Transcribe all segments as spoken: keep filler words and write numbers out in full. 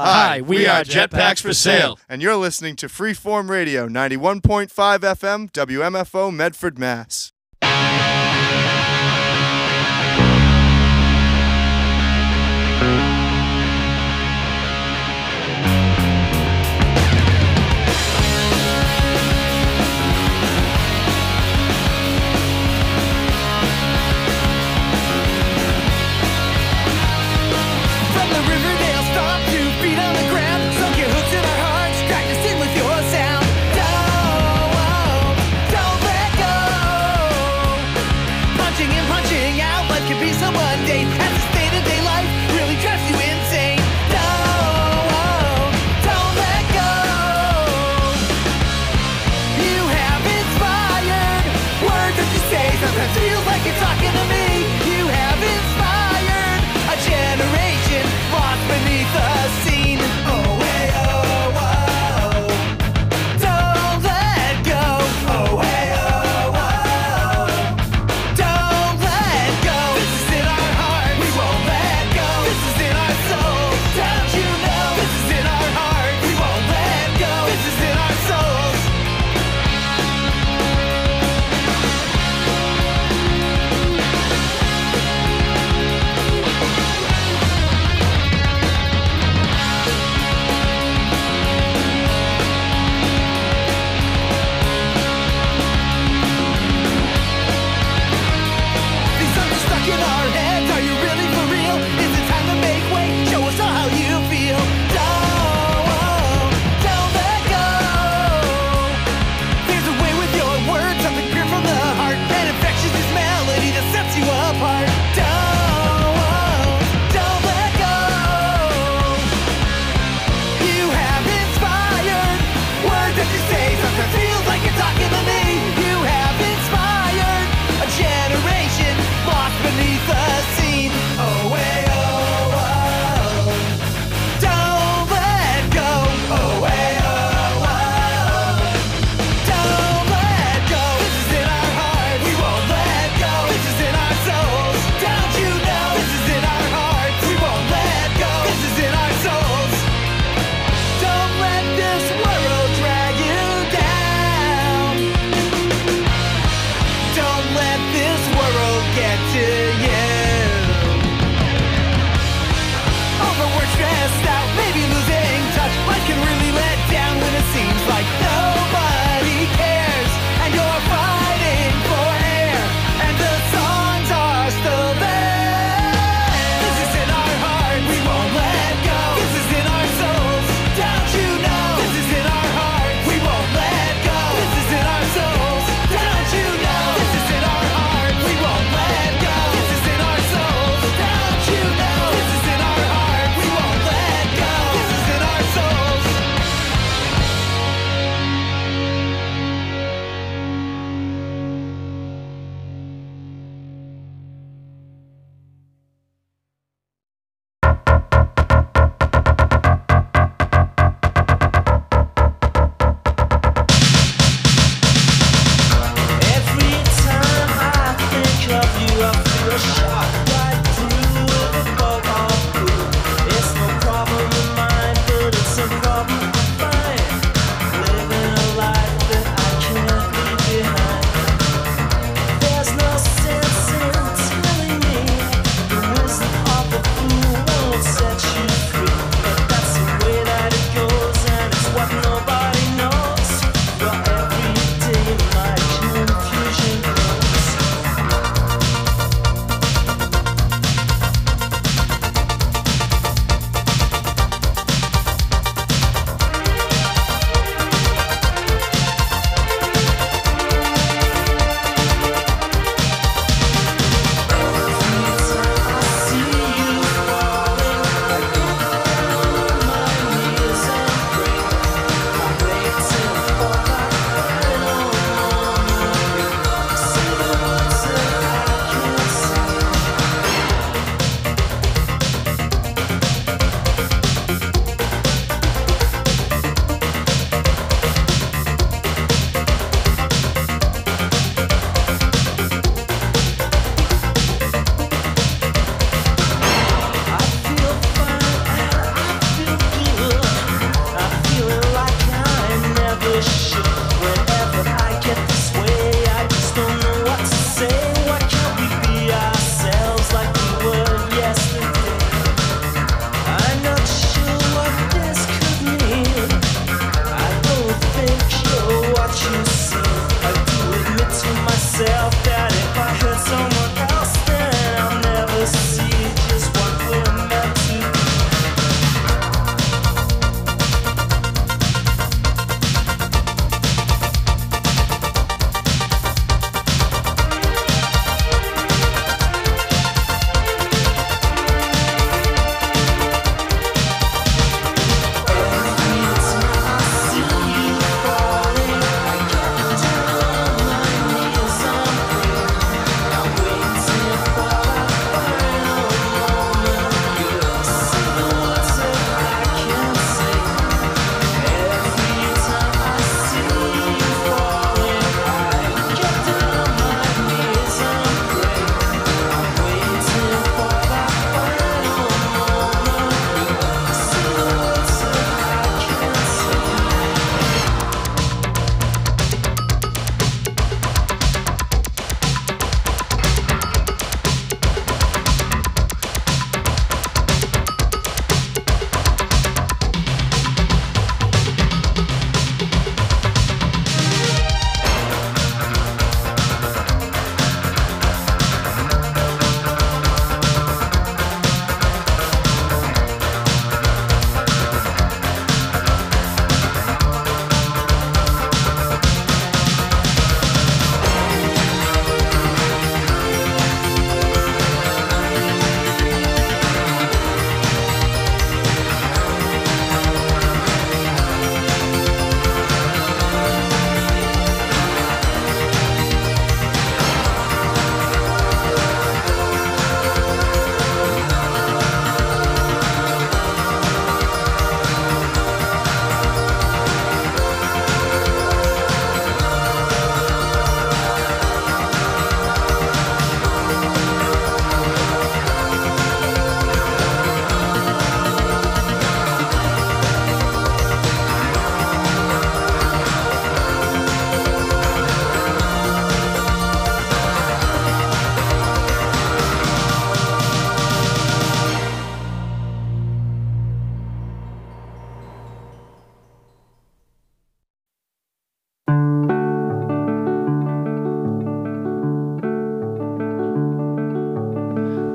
Hi, we are Jetpacks for Sale. And you're listening to Freeform Radio, ninety-one point five F M, W M F O, Medford, Mass. Don't, don't let go.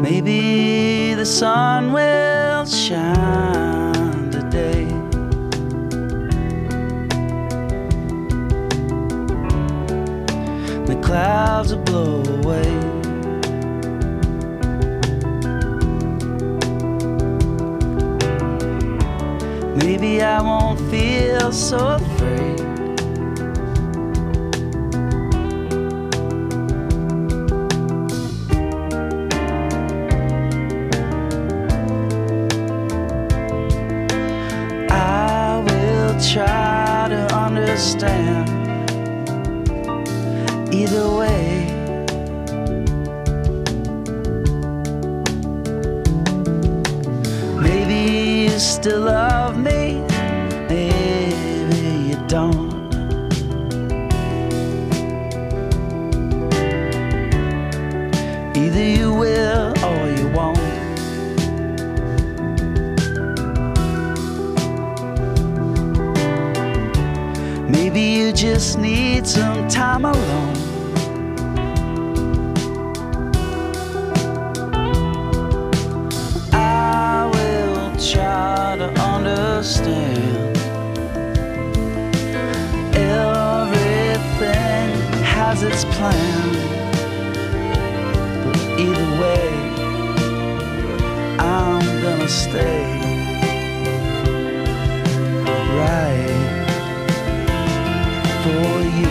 Maybe the sun will shine today. The clouds will blow away. Maybe I won't feel so afraid. I will try to understand either way. Maybe you still love me, maybe you don't. Either you will or you won't. Maybe you just need some time alone. I will try to understand. Everything has its plan, but either way, I'm gonna stay right for you.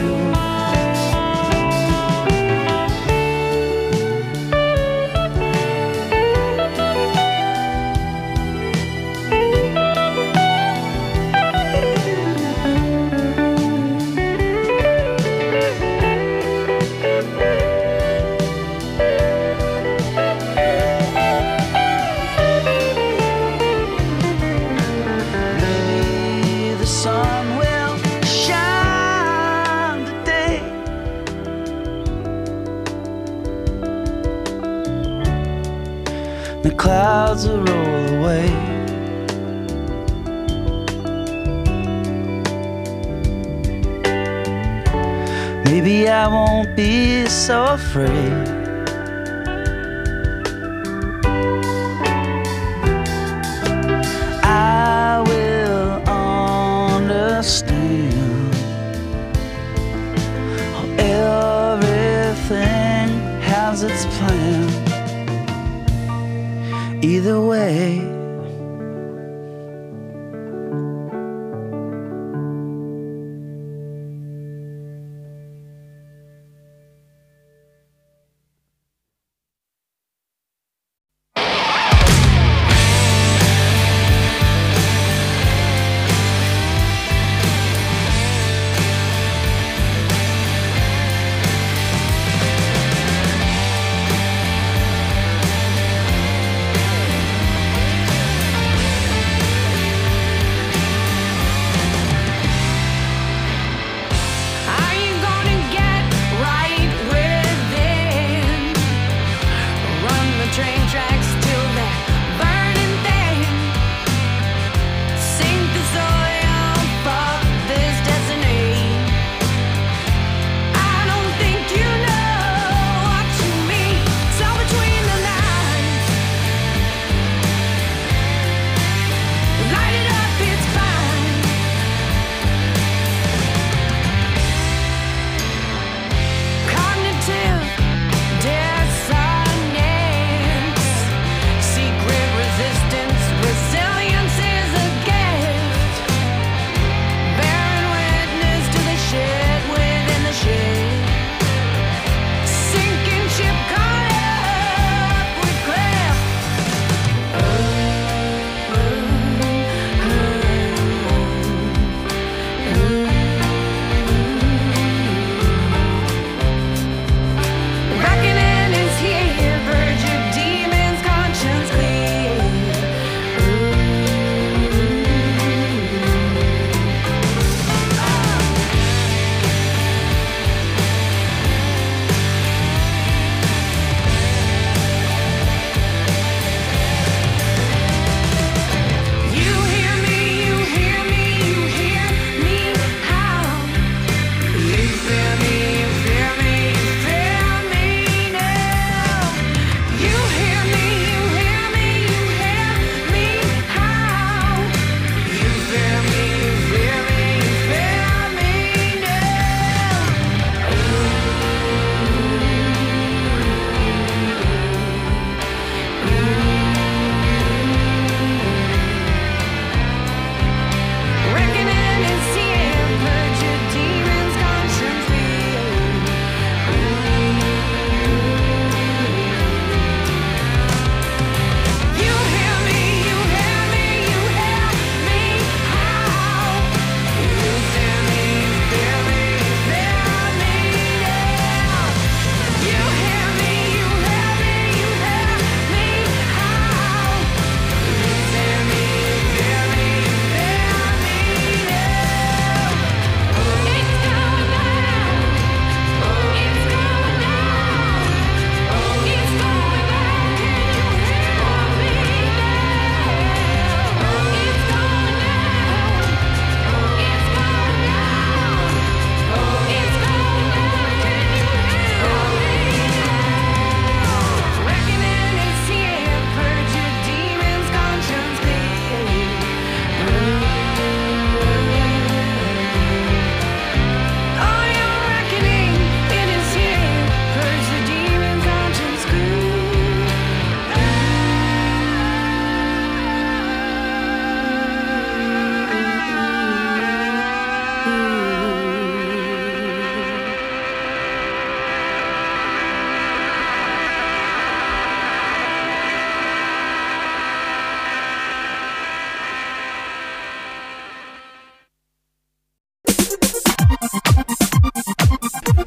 Maybe the sun will shine today. The clouds will roll away. Maybe I won't be so afraid. I will understand. Everything has its plan. Either way,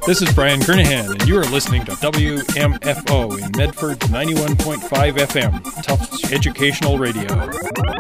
This is Brian Kernahan, and you are listening to W M F O in Medford's ninety-one point five F M, Tufts Educational Radio.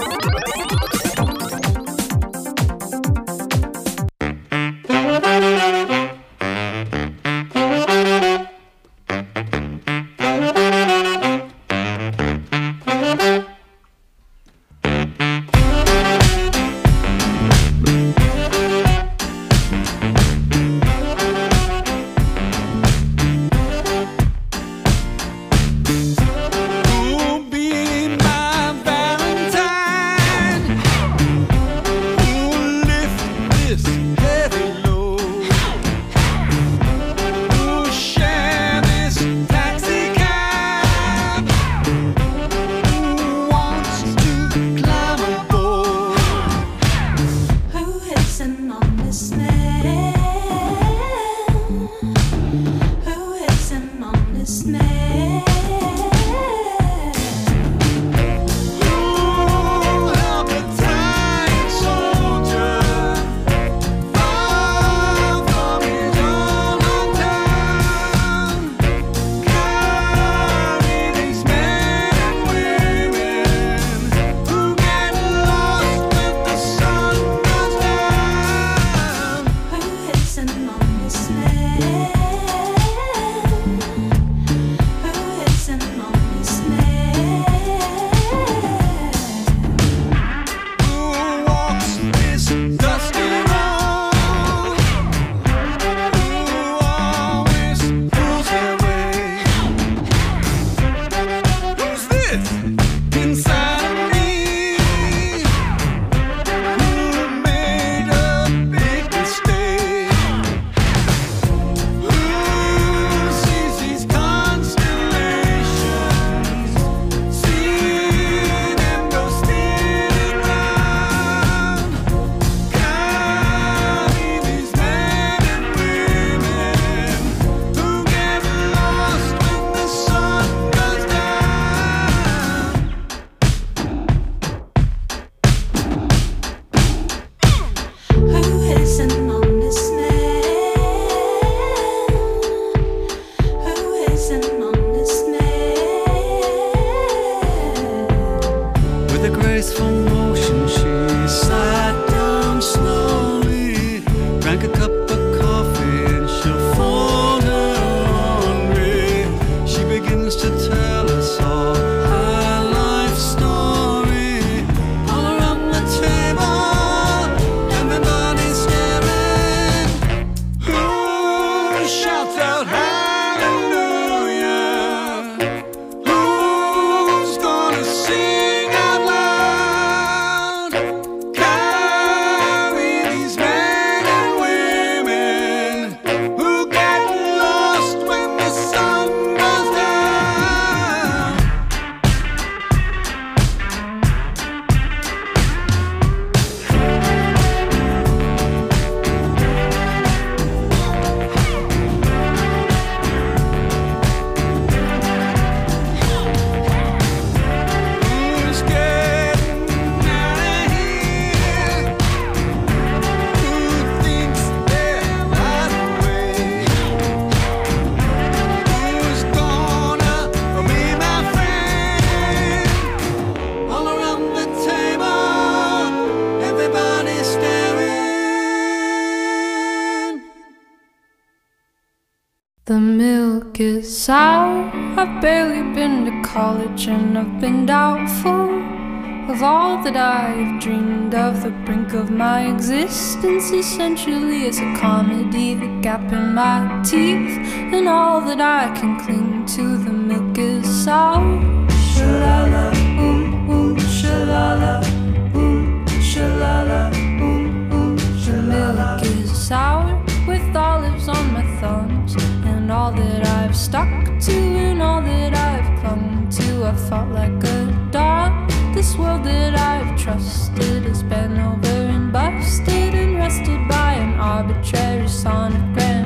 The milk is sour. I've barely been to college, and I've been doubtful of all that I've dreamed of. The brink of my existence essentially is a comedy. The gap in my teeth and all that I can cling to. The milk is sour. Shalala, oom, oom, shalala, oom, shalala, oom, oom, shalala. The milk is sour with olives on my thumbs, and all that I've stuck to and all that I've clung to. I fought like a dog. This world that I've trusted has been over and busted and rested by an arbitrary sonogram.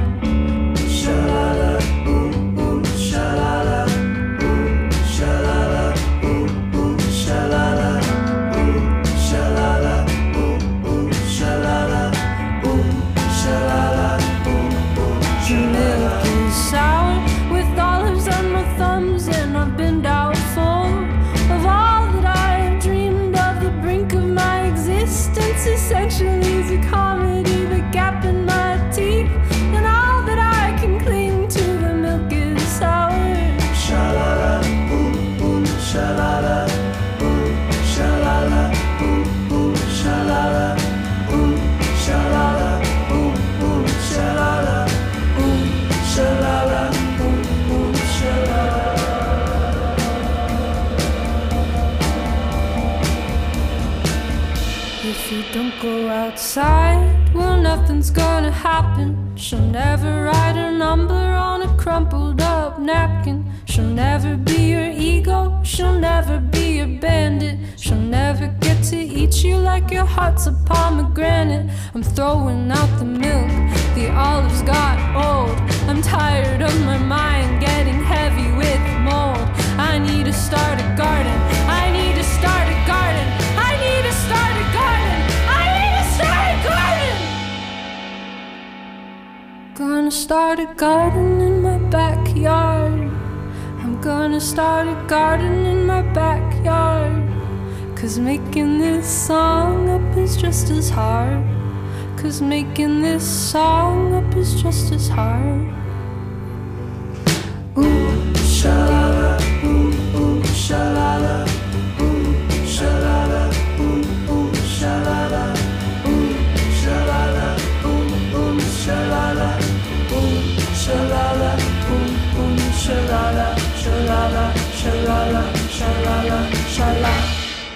Shalala, ooh, ooh, shalala, ooh, shalala, ooh, ooh, shalala, ooh, shalala, ooh, ooh, shalala, ooh, shalala, ooh, ooh, shalala. It's essentially the comedy, the gap in my teeth, and all that I can cling to. The milk is sour. Sha-la-la, boom, boom, sha-la-la, boom, sha-la-la, boom, boom, sha-la-la, boom, sha-la-la, boom, boom, sha-la-la, boom, sha-la-la, boom, boom, sha-la-la. If you don't go outside, well, nothing's gonna happen. She'll never write her number on a crumpled up napkin. She'll never be your ego, she'll never be your bandit. She'll never get to eat you like your heart's a pomegranate. I'm throwing out the milk, the olives got old. I'm tired of my mind getting heavy with mold. I need to start a garden, I need to start a garden, I need to start a garden, I need to start a garden. Gonna start a garden in my backyard. I'm gonna start a garden in my backyard. Cause making this song up is just as hard. Cause making this song up is just as hard. Ooh, sha-la-la, ooh, ooh, sha-la-la, ooh, sha-la-la, ooh, ooh, sha-la-la, ooh, sha-la-la, ooh, ooh, sha-la-la, ooh, sha-la-la, ooh, ooh, sha-la-la, sha-la-la, sha-la-la, sha-la-la, sha-la.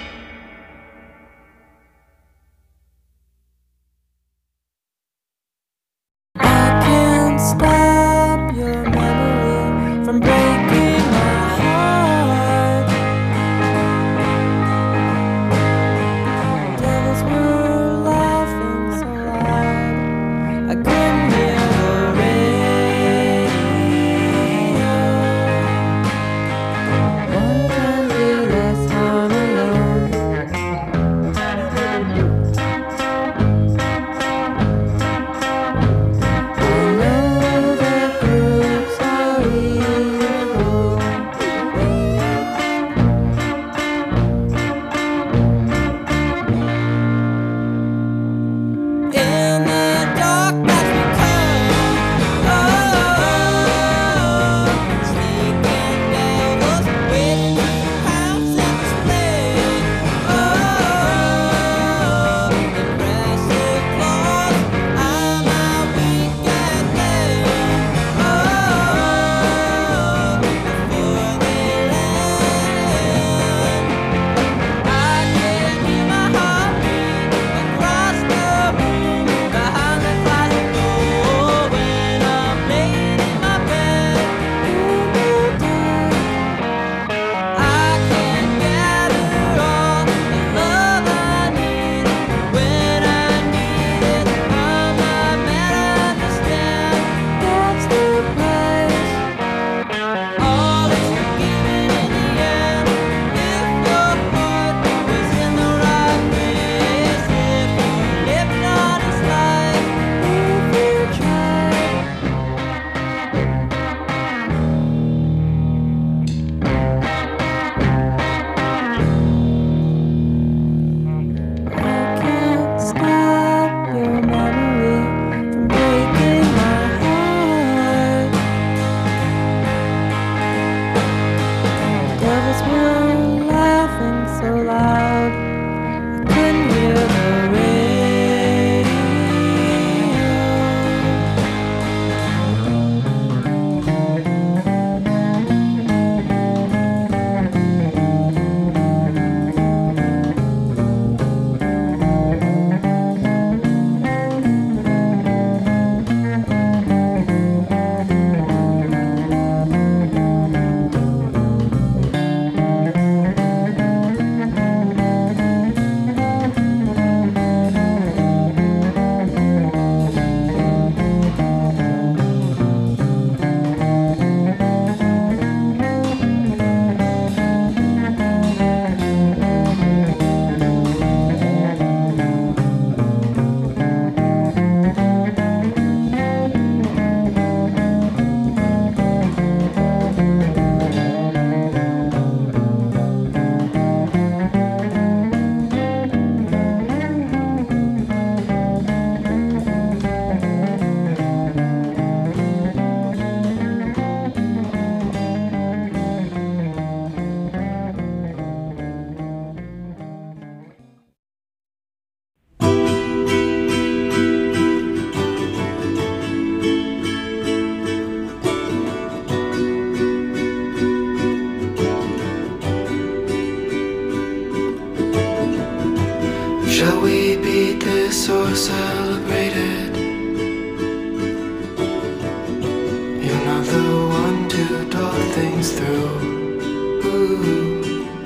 I can't stop your memory from breaking my heart. Devils were laughing so loud I couldn't hear the radio. One can be less harmony you're celebrated. You're not the one to talk things through. Ooh.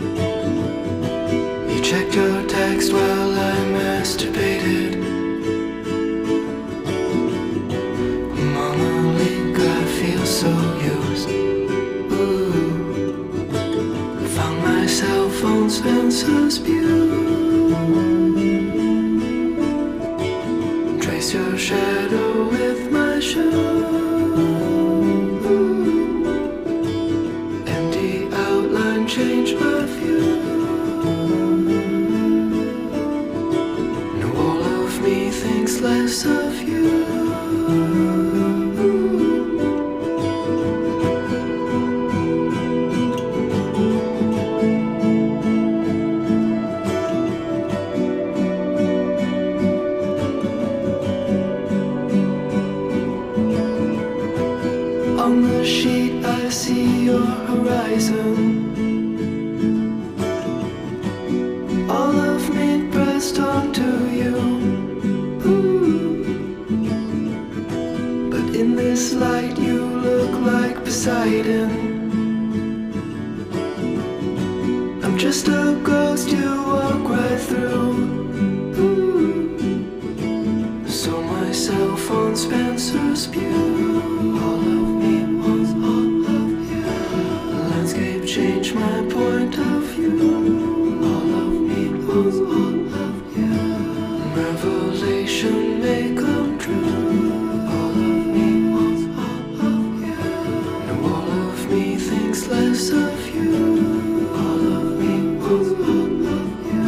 You checked your text while I masturbated. Mama Leak, I feel so used. Ooh. Found myself on Spencer's Pew. Trace your shadow with my shoe. Empty outline, change my view. No, all of me thinks less of you. On the sheet I see your horizon. All of me pressed onto you. Ooh. But in this light you look like Poseidon. I'm just a ghost you walk right through. Ooh. Saw myself on Spencer's Pew. All of me was all of you. The landscape changed my point of view. All of me was all of you. Revelation may come true. All of me was all of you. No, all of me thinks less of you. All of me was all of you.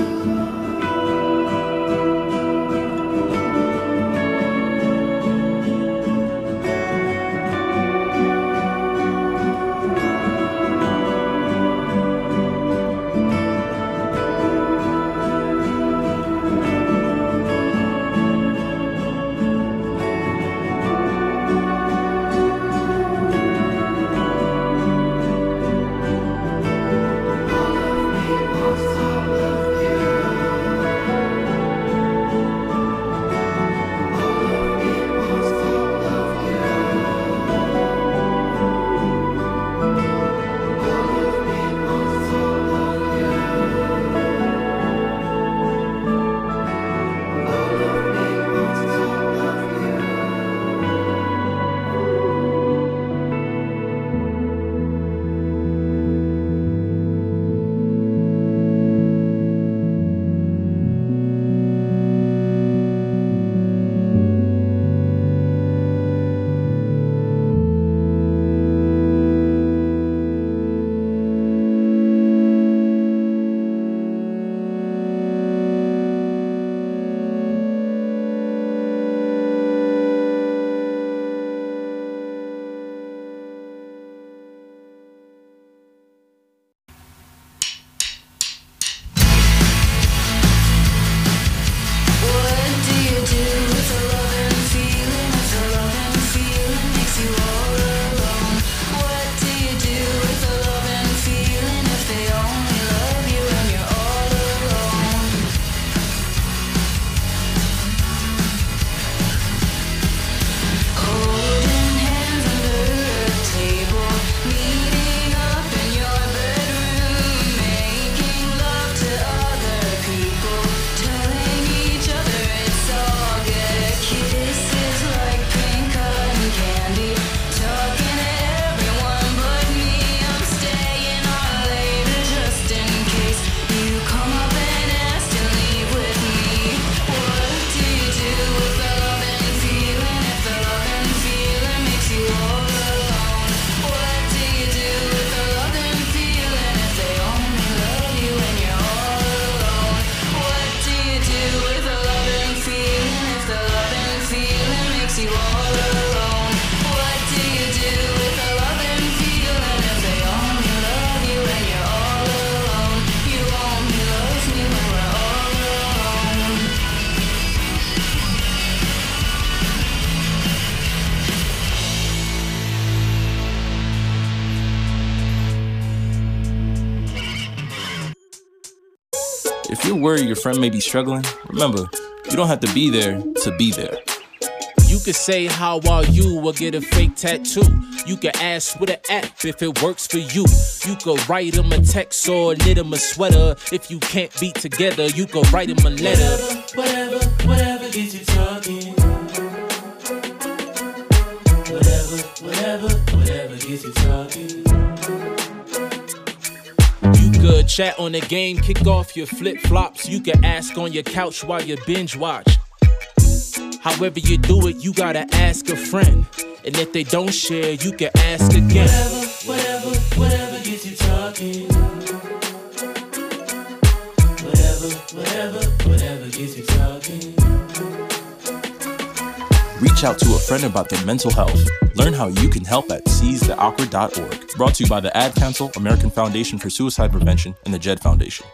If you're worried your friend may be struggling, remember, You don't have to be there to be there. You could say how are you or get a fake tattoo. You could ask with an app if it works for you. You could write them a text or knit them a sweater. If you can't be together, you could write them a letter. Whatever, whatever, whatever gets you talking. Whatever, whatever, whatever gets you talking. You could chat on the game, kick off your flip-flops. You could ask on your couch while you binge watch. However you do it, you gotta ask a friend. And if they don't share, you can ask again. Whatever, whatever, whatever gets you talking. Whatever, whatever, whatever gets you talking. Reach out to a friend about their mental health. Learn how you can help at seize the awkward dot org. Brought to you by the Ad Council, American Foundation for Suicide Prevention, and the Jed Foundation.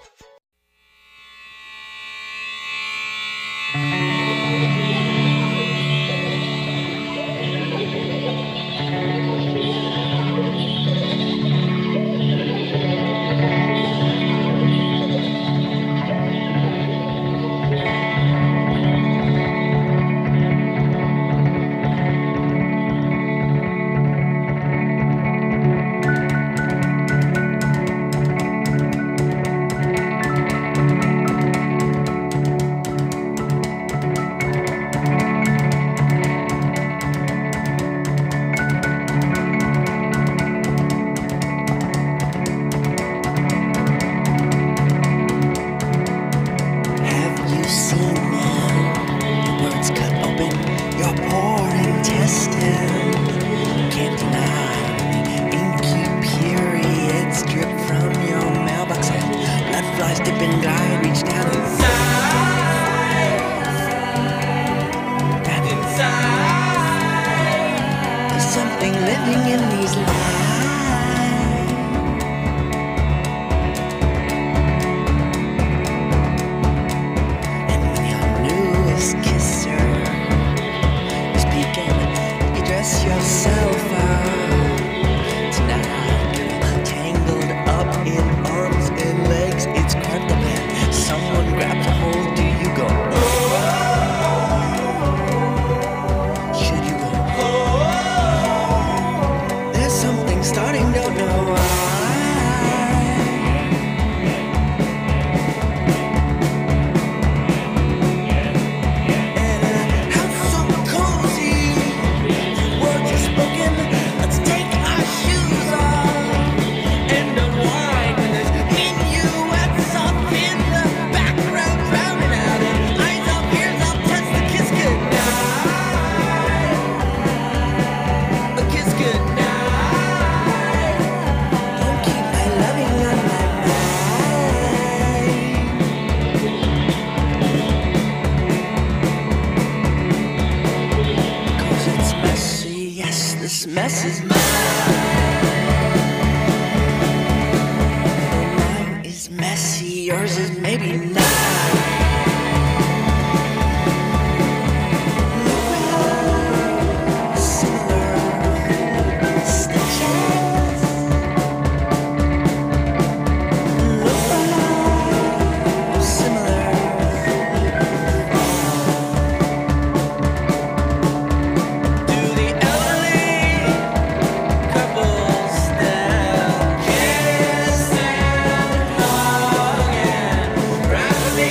Rapidly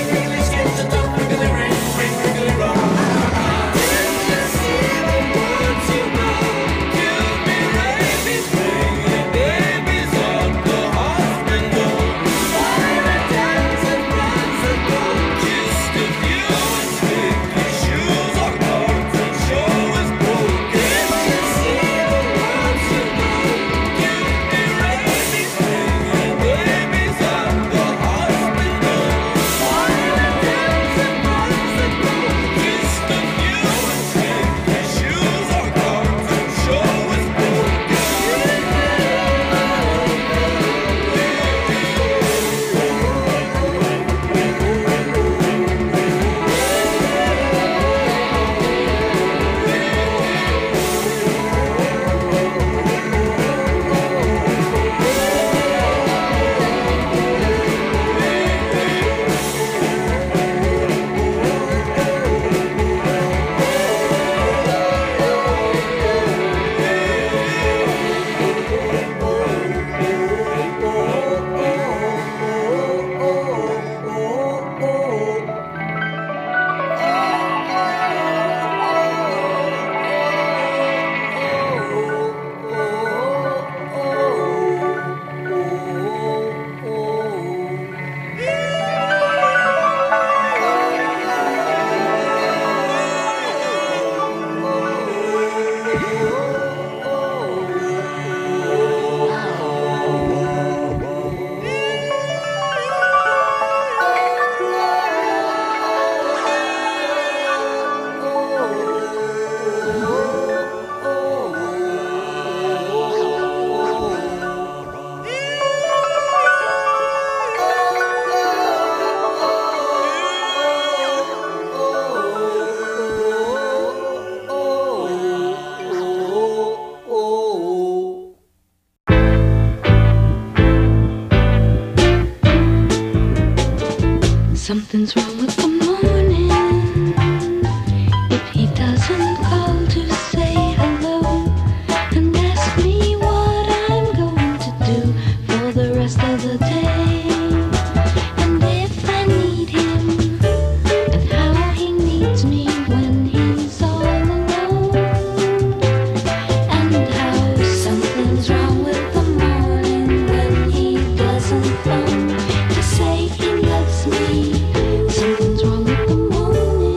Something's wrong with the morning. If he doesn't call to say hello and ask me what I'm going to do for the rest of the day, and if I need him, but how he needs me when he's all alone, and how something's wrong with the morning when he doesn't phone to say he loves me. Something's wrong with the morning.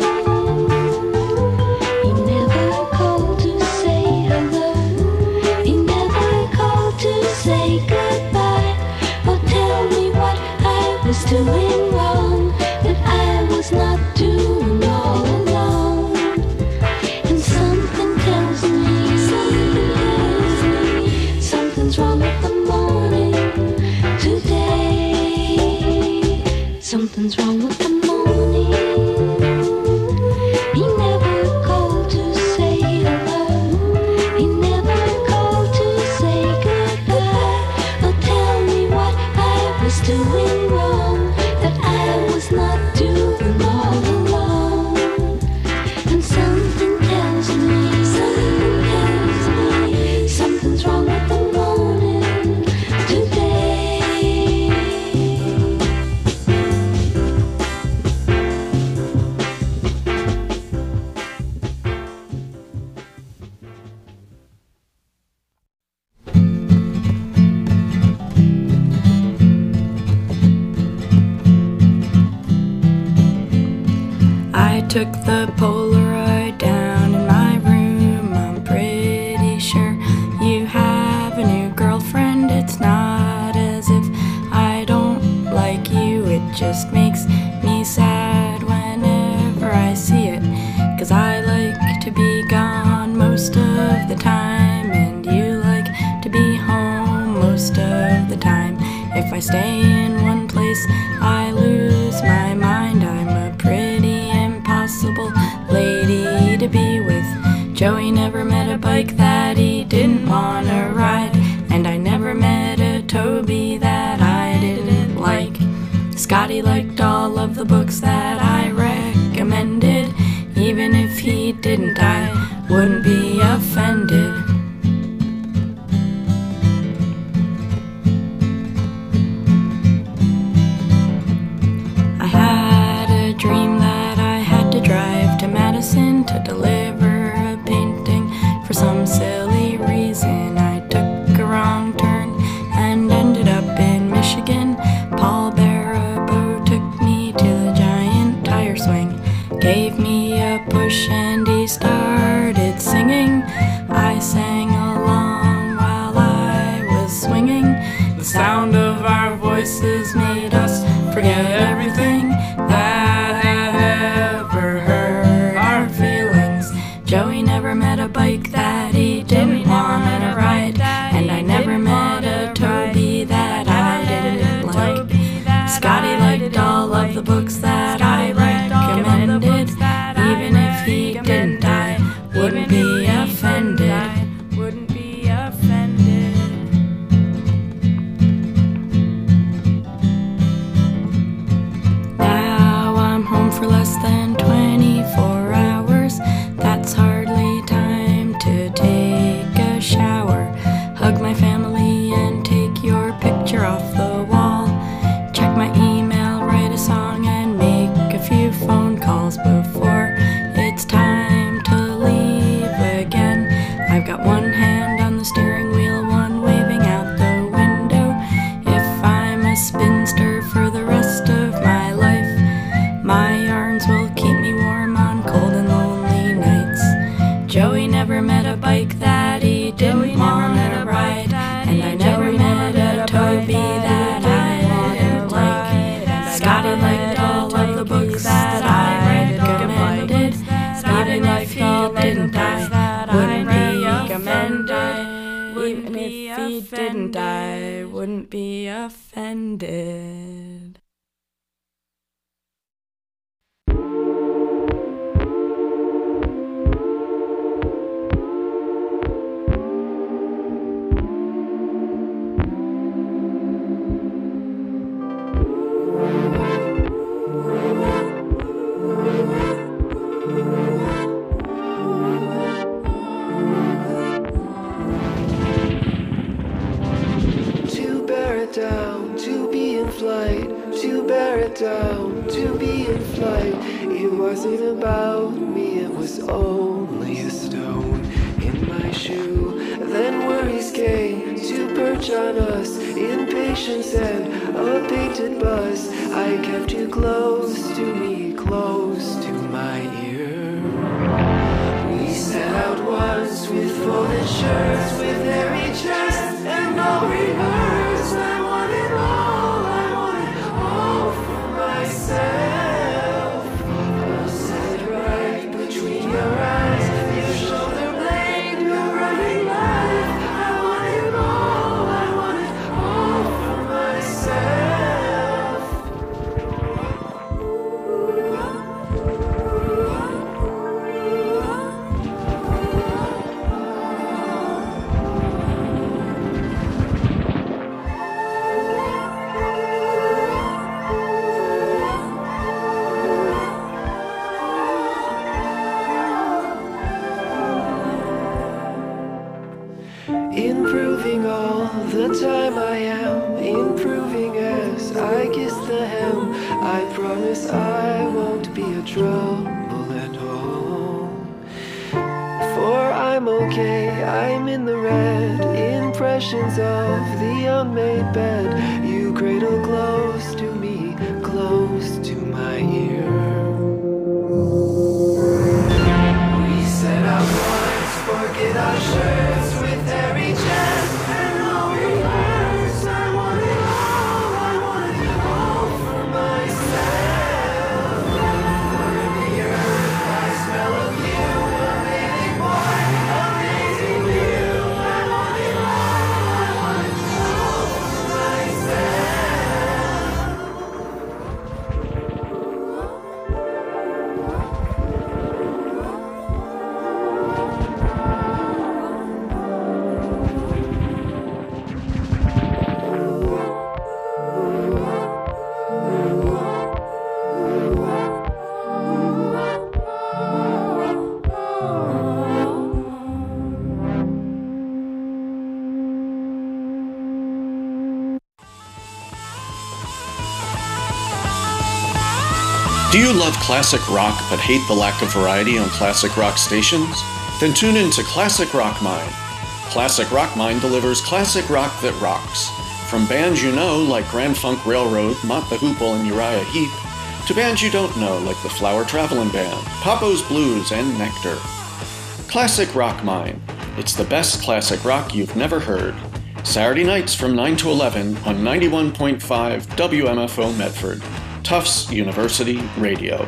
He never called to say hello. He never called to say goodbye or tell me what I was doing wrong, that I was not doing all alone. And something tells me, something tells me, something's wrong with the morning today. Something's wrong with the morning. He never called to say hello. He never called to say goodbye or tell me what I was doing wrong, that I was not doing all alone. And something tells me, something tells me, something's wrong with the morning today. I took the Polaroid down in my room. I'm pretty sure you have a new girlfriend. It's not as if I don't like you, it just makes me sad whenever I see it. 'Cause I like to be gone most of the time, and you like to be home most of the time. If I stay in one place, I lose my mind. I'm a pretty impossible lady to be with. Joey never met a bike that he didn't want to ride, and I never met a Toby that I didn't like. Scotty liked all of the books that I recommended. Even if he didn't, I wouldn't be offended. I had a dream that I had to drive to Madison to deliver a painting. For some silly reason, I took a wrong turn and ended up in Michigan. Paul Barabo took me to the giant tire swing, gave me a push, and he started singing. I sang along while I was swinging. The sound of our voices made us forget everything that had ever hurt our feelings. Joey never met a bike that he didn't want to ride, and I never met a Toby that I didn't like. Scotty liked all of the books that I recommended. Even if he didn't, I wouldn't be offended. Wouldn't be offended. Now I'm home for less than twenty-four hours. That's hardly time to take a shower, hug my family, and take your picture off the wall. Check my email, write a song, and make a few phone calls before it's time to leave again. I've got one hand on the steering wheel, one waving out the window. If I'm a spinster for the rest of my life, my arms will keep me warm on cold and lonely nights. Joey never met a bike that he didn't want to ride, and I never met a Toby that I didn't like. Scotty liked all of the books that I recommended. Even if he didn't, I wouldn't be offended. Even if he didn't, I wouldn't be offended. Thank you. got down to be in flight. It wasn't about me, it was only a stone in my shoe. Then worries came to perch on us, impatience and a painted bus. I kept you close to me, close to my ear. We set out once with folded shirts, with hairy chests and no rehearse. I wanted all, I wanted all for myself. I'll set it right between your eyes, your shoulder blade, your running life. I wanted all, I wanted all for myself. Improving all the time I am, improving as I kiss the hem. I promise I won't be a trouble at all. For I'm okay, I'm in the red. Impressions of the unmade bed. You cradle close to me, close to my ear. We set out once, forget our shirts with hairy chests and no reverse. I wanted all, I wanted all for myself. For the earth, I smell of you, amazing boy, amazing view. I wanted all, I wanted all for Do you love classic rock but hate the lack of variety on classic rock stations? Then tune in to Classic Rock Mind. Classic Rock Mind delivers classic rock that rocks. From bands you know like Grand Funk Railroad, Mott the Hoople, and Uriah Heep, to bands you don't know like the Flower Traveling Band, Papo's Blues, and Nectar. Classic Rock Mind. It's the best classic rock you've never heard. Saturday nights from nine to eleven on ninety-one point five W M F O Medford. Tufts University Radio.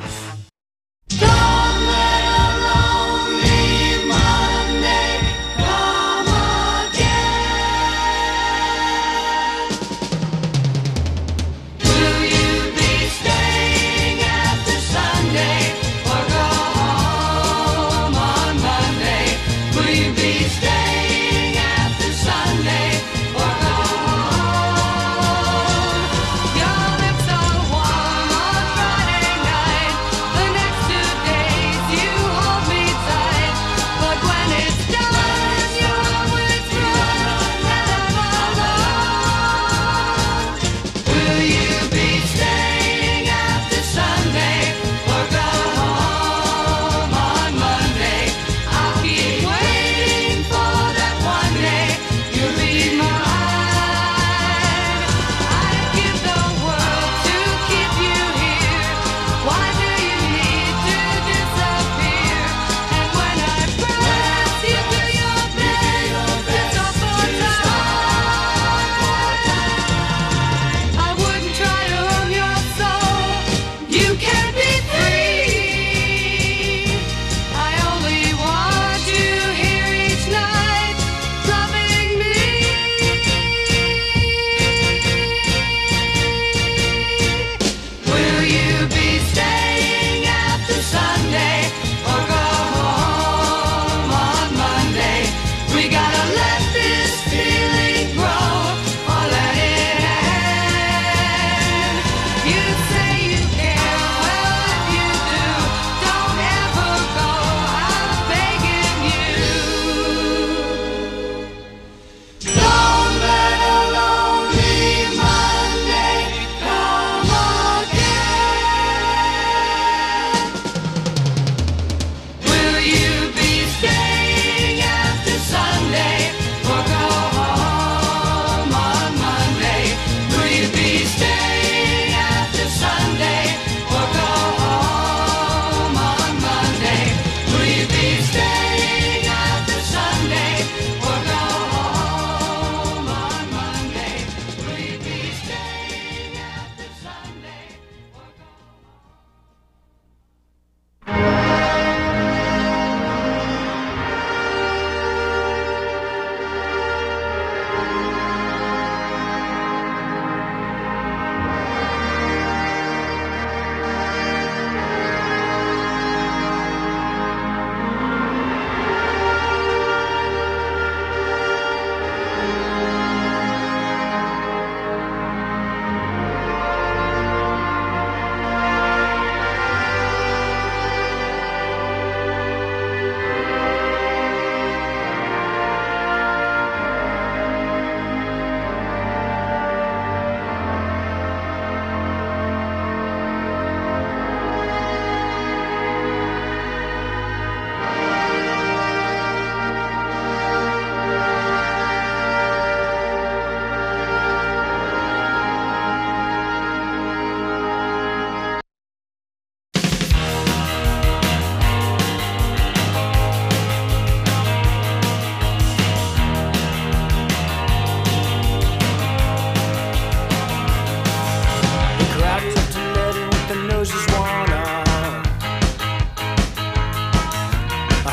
Your lips are warm on Friday night.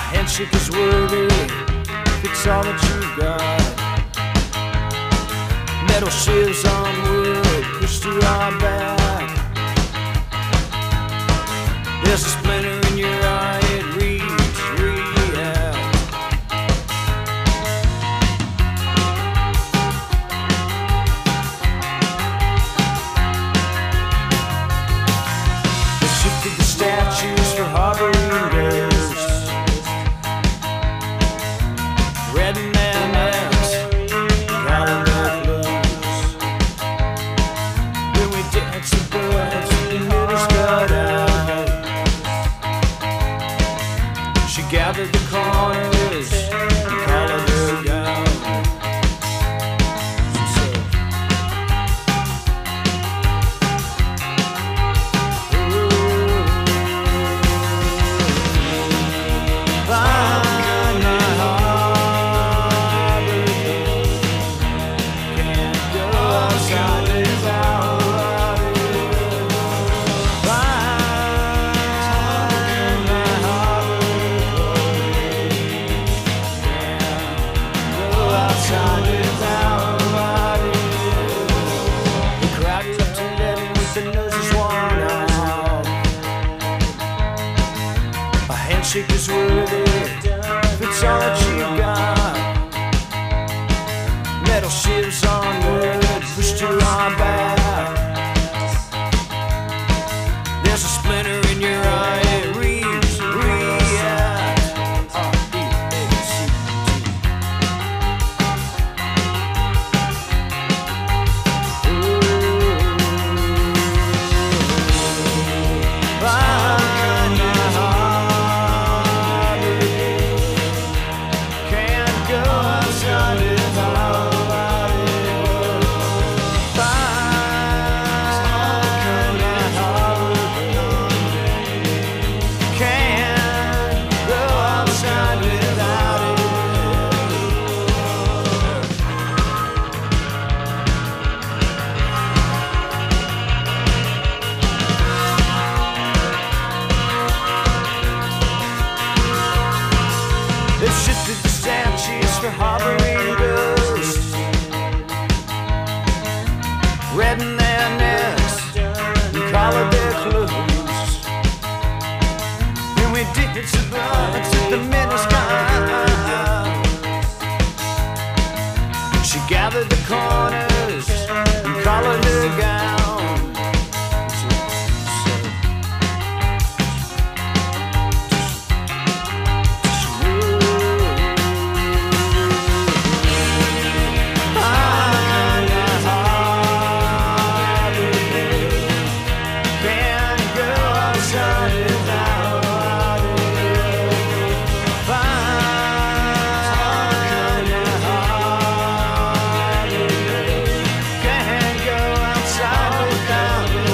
handshake is worthy if it's all that you've got. Metal shivs on wood pushed to our back. There's a splinter in your eye, it reads react. They shifted the statues for harboring ghosts. Red and M Ms, calling their clothes. When we dance the birds, the noodles got out. She gathered the corners and collared her gown. She said, find my harbor door. Can't go outside without it. Find my harbor door. Can't go outside without it. The crowd is up to eleven with the noses worn out. A handshake is worthy if it's all that you got. Metal shivs on wood pushed to our back. There's a splinter in your eye, it reads react. R E A C T. Find my harbor door. Can't go outside without it. Find my harbor door. Can't go outside without it. They've shifted the statues for harboring ghosts. Redden their necks and collared their clothes. Then we did some blood to the miniscule. She gathered the corners and collared her gown. Find my harbor door. Can't go outside without it. Find my harbor door. Can't go outside without it.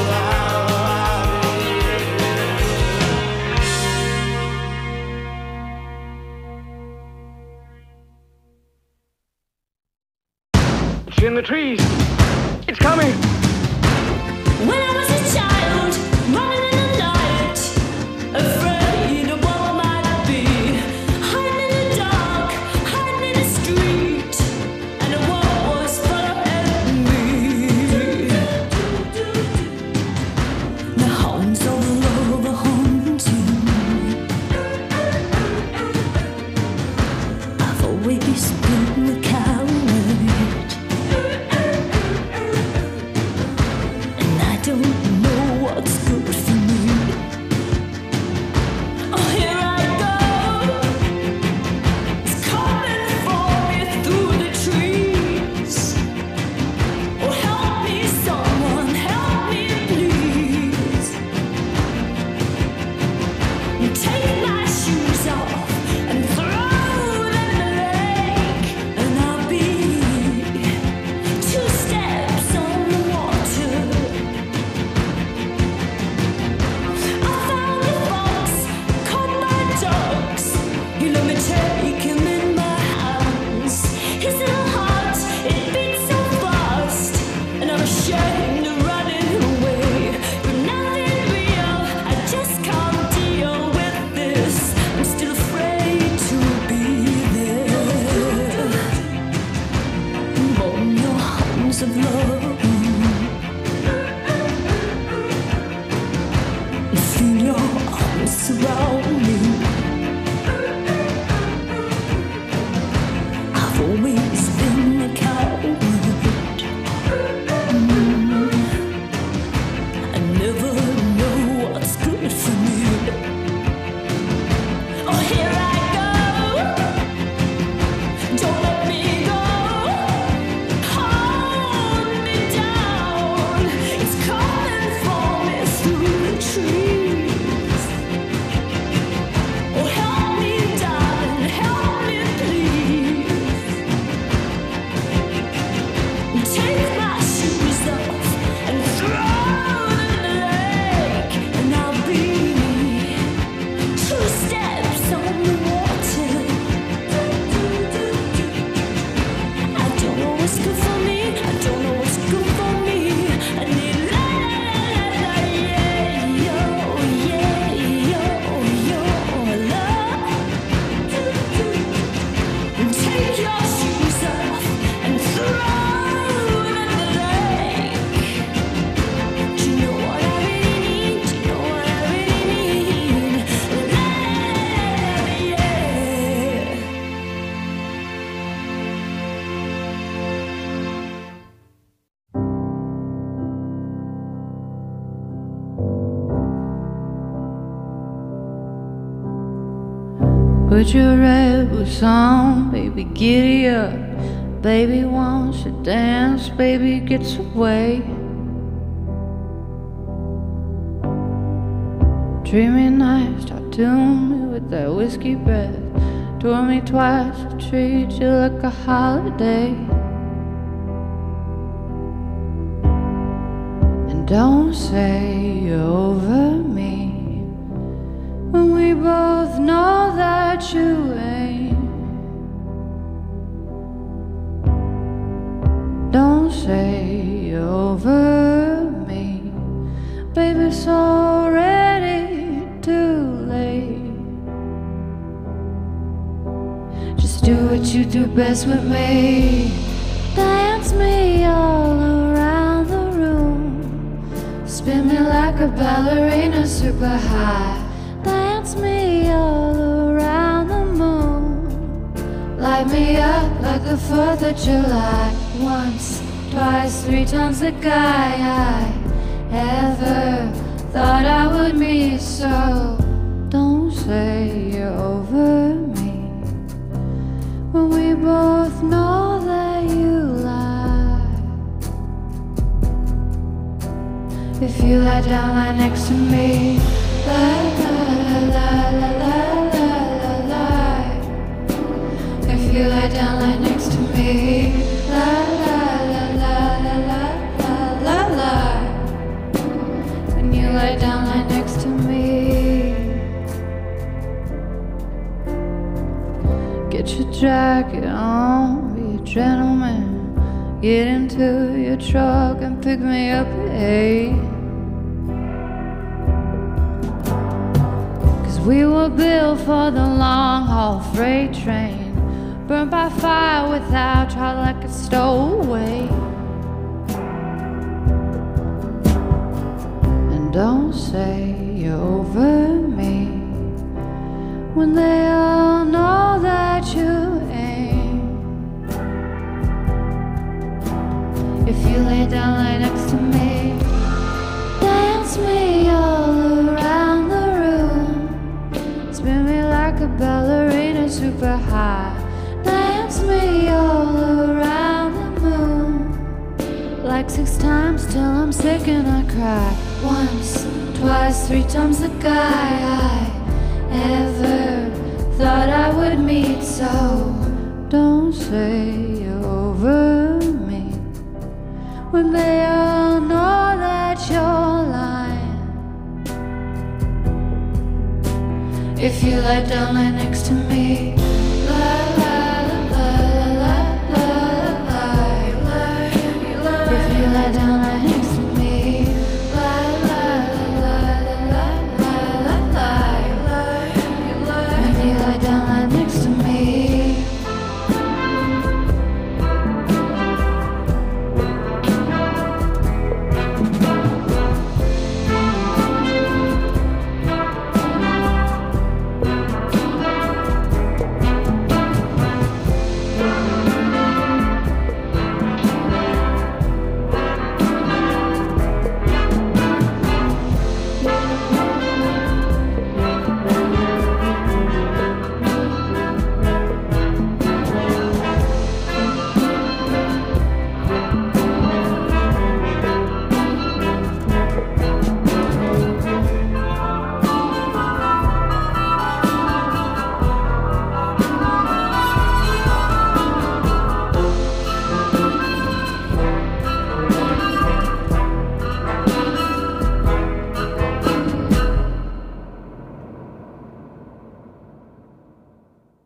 It's in the trees. It's coming. When I was a child, running in the night, afraid of what I might be, hiding in the dark, hiding in the street, and the world was full of enemy. The hounds of love are haunting. I've always been the coward. Put your red boots on, baby, giddy up. Baby wants to dance, baby gets away. Dreamy nights, tattoo me with that whiskey breath. Tour me twice, treat you like a holiday. And don't say you're over me when we both know that you ain't. Don't say you're over me, baby, it's already too late. Just do what you do best with me. Dance me all around the room. Spin me like a ballerina super high. Dance me all around the moon. Light me up like the fourth of July. Once, twice, three times the guy I ever thought I would meet. So don't say you're over me when we both know that you lie. If you lie down, lie next to me. Lie, lie, lie, lie, lie, lie, lie, lie. If you lie down, lie next to me. Lie, lie, lie, lie, lie, lie, lie, lie. When you lie down, lie next to me. Get your jacket on, be a gentleman. Get into your truck and pick me up at eight. Cause we were built for the long haul freight train. Burned by fire without trial like a stowaway. And don't say you're over me when they all know that you ain't. If you lay down, lie next to me. Dance me all around the room. Spin me like a ballerina super high. Dance me all around the moon. Like six times till I'm sick and I cry. Once, twice, three times the guy I ever thought I would meet. So don't say you're over me when they all know that you're lying. If you lie down, lie next to me.